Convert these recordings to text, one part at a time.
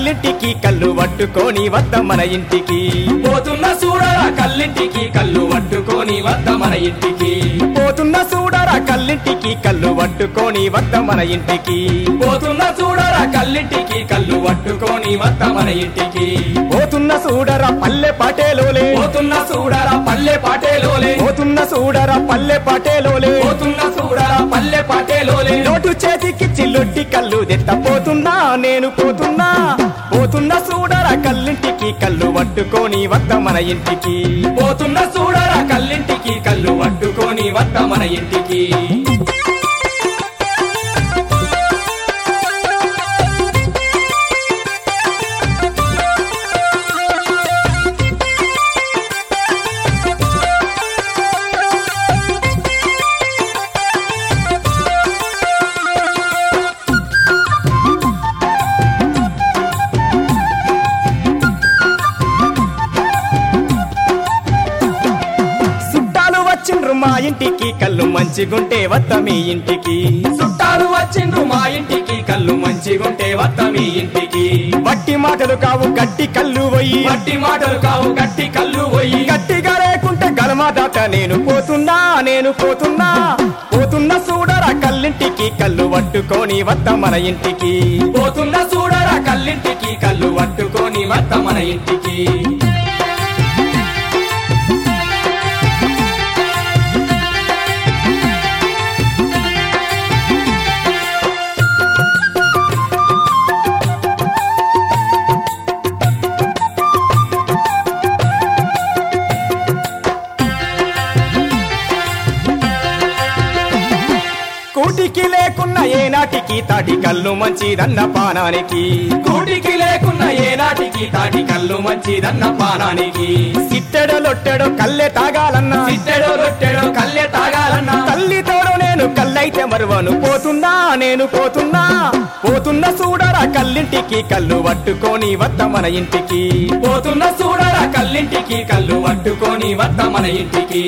కల్లింటికి కళ్ళు పట్టుకొని వద్ద మన ఇంటికి పోతున్న చూడరా కల్లింటికి కళ్ళు పట్టుకొని వద్ద మన ఇంటికి పోతున్న చూడరా కల్లింటికి కళ్ళు పట్టుకొని వద్ద మన ఇంటికి పోతున్న చూడరా కల్లింటికి కళ్ళు పట్టుకొని వద్ద మన ఇంటికి పోతున్న చూడరా పల్లె పాటేలోలే పోతున్న చూడరా పల్లె పాటేలోలే పోతున్న చూడరా పల్లె పాటేలోలే పోతున్న చూడరా పల్లె పాటేలోలే నోటు చేతికి చిల్లొట్టి కళ్ళు దెత్త పోతున్నా నేను పోతున్నా పోతున్న చూడరా కల్లింటికి కళ్ళు పట్టుకొని వద్ద మన ఇంటికి పోతున్న చూడరా కల్లింటికి కళ్ళు పట్టుకొని వద్ద మన ఇంటికి చుట్టాలు వచ్చిండ్రు మా ఇంటికి కళ్ళు మంచిగుంటే వద్ద మీ ఇంటికి చుట్టాలు వచ్చిండ్రు మా ఇంటికి కళ్ళు మంచిగుంటే వద్ద మీ ఇంటికి వట్టి మాటలు కావు గట్టి కళ్ళు పోయి మట్టి మాటలు కావు గట్టి కళ్ళు పోయి గట్టిగా లేకుంటే గలమాదాట నేను పోతున్నా నేను పోతున్నా పోతున్న చూడరా కల్లింటికి కళ్ళు పట్టుకొని వద్ద మన ఇంటికి పోతున్న చూడరా కల్లింటికి కళ్ళు పట్టుకొని వద్ద మన ఇంటికి కూటికి లేకున్న ఏనాటికి తాటి కళ్ళు మంచిదన్న పానానికి కూటికి లేకున్న ఏనాటికి తాటి కళ్ళు మంచిదన్న పానానికి సిట్టెడలొట్టెడో కల్లె తాగాలన్నా సిట్టెడో రొట్టెడో కల్లె తాగాలన్నా తల్లితోడు నేను కల్లైతే మరువను పోతున్నా నేను పోతున్నా పోతున్న చూడరా కల్లింటికి కళ్ళు పట్టుకొని వద్ద మన ఇంటికి పోతున్న చూడరా కల్లింటికి కళ్ళు పట్టుకొని వద్ద మన ఇంటికి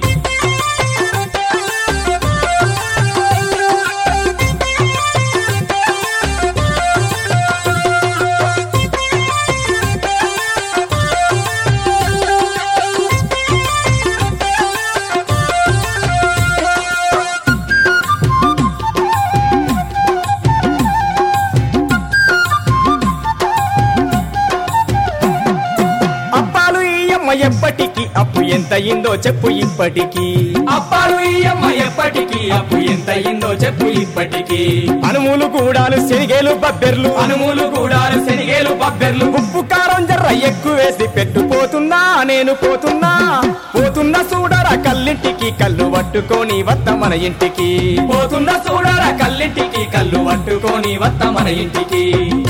అప్పాలు ఈయమ్మ ఎప్పటికి అప్పు ఎంత అయిందో చెప్పు ఇప్పటికి అప్పాలు ఈయమ్మ ఎప్పటికి అప్పు ఎంత అయిందో చెప్పు ఇప్పటికి అనుములు కూడాలు శనిగేలు బబ్బెర్లు అనుములు గూడాలు శనిగేలు బబ్బెర్లు ఉప్పు కారం జర్ర ఎక్కువ వేసి పెట్టు పోతున్నా నేను పోతున్నా పోతున్న చూడరా కల్లింటికి కళ్ళు పట్టుకొని వద్ద మన ఇంటికి పోతున్న చూడరా కల్లింటికి కళ్ళు పట్టుకొని వద్ద మన ఇంటికి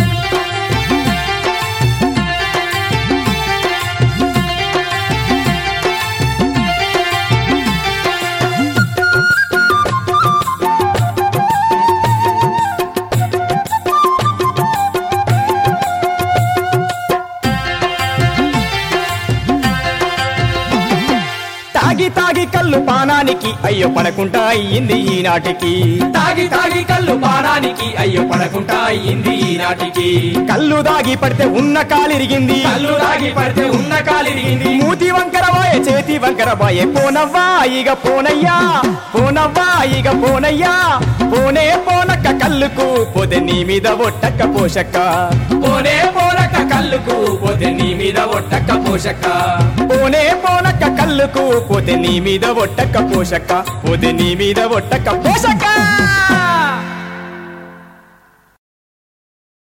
తాగి తాగి కళ్ళు పానానికి అయ్యో పడకుండా అయ్యింది ఈనాటికి తాగి తాగి కళ్ళు పానానికి అయ్యో పడకుండా అయ్యింది ఈనాటికి కళ్ళు దాగి పడితే ఉన్న కాలిరిగింది కళ్ళు తాగి పడితే ఉన్న కాలిరిగింది మూతి వంకర బాయే చేతి వంకర బాయే పోనవ్వా ఇక పోనయ్యా పోనవ్వా ఇక పోనయ్యా పోనే పోనక్క కళ్ళుకు పోతే నీ మీద ఒట్టక్క పోషక్క పోనే పోనక్క కళ్ళుకు పోతే నీ మీద ఒట్టక్క పోషక్క పోనే పోనక్క కళ్ళుకు పోతే నీ మీద ఒట్టక్క పోషక్క పోతే నీ మీద ఒట్టక్క పోషక్క